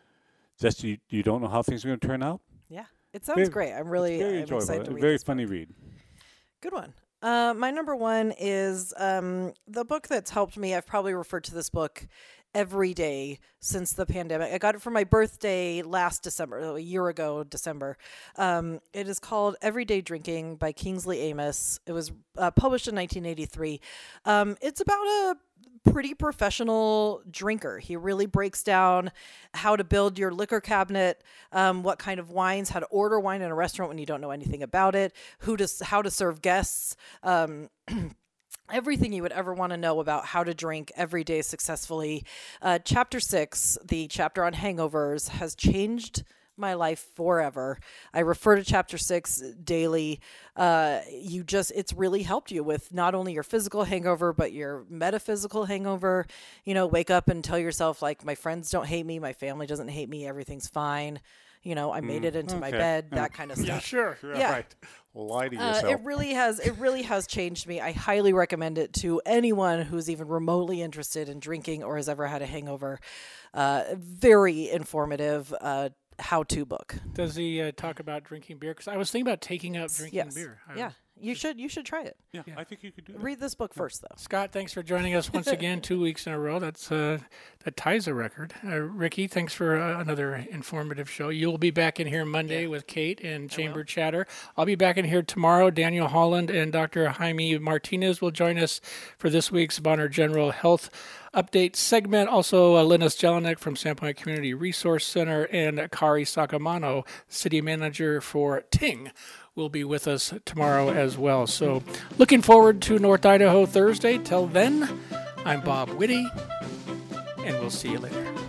just you, you don't know how things are going to turn out. yeah, it sounds Very- great. I'm it's really very I'm enjoyable, excited to a read very this funny read. Good one. Uh, my number one is um, the book that's helped me. I've probably referred to this book every day since the pandemic. I got it for my birthday last December, a year ago, December. Um, it is called Everyday Drinking by Kingsley Amis. It was uh, published in nineteen eighty-three. Um, it's about a pretty professional drinker. He really breaks down how to build your liquor cabinet, um, what kind of wines, how to order wine in a restaurant when you don't know anything about it, who to, how to serve guests, um, everything you would ever want to know about how to drink every day successfully. Uh, chapter six, the chapter on hangovers, has changed my life forever. I refer to chapter six daily. Uh, you just, it's really helped you with not only your physical hangover, but your metaphysical hangover. You know, wake up and tell yourself, like, my friends don't hate me. My family doesn't hate me. Everything's fine. You know, I made Mm, it into my okay. bed, Yeah. that kind of Yeah, stuff. sure. Yeah. Right. Lie to Uh, yourself. it really has. It really has changed me. I highly recommend it to anyone who's even remotely interested in drinking or has ever had a hangover. Uh, very informative uh, how-to book. Does he uh, talk about drinking beer? Because I was thinking about taking up drinking Yes. beer. I Yeah, you should. You should try it. Yeah, I think you could do that. Read this book first, though. Scott, thanks for joining us once again, two weeks in a row. That's uh, that ties a record. Uh, Ricky, thanks for uh, another informative show. You'll be back in here Monday with Kate and Chamber Chatter. I'll be back in here tomorrow. Daniel Holland and Doctor Jaime Martinez will join us for this week's Bonner General Health Update segment. Also, uh, Linus Jelinek from Sandpoint Community Resource Center and Kari Sakamano, City Manager for Ting, will be with us tomorrow as well. So looking forward to North Idaho Thursday. Till then, I'm Bob Whitty, and we'll see you later.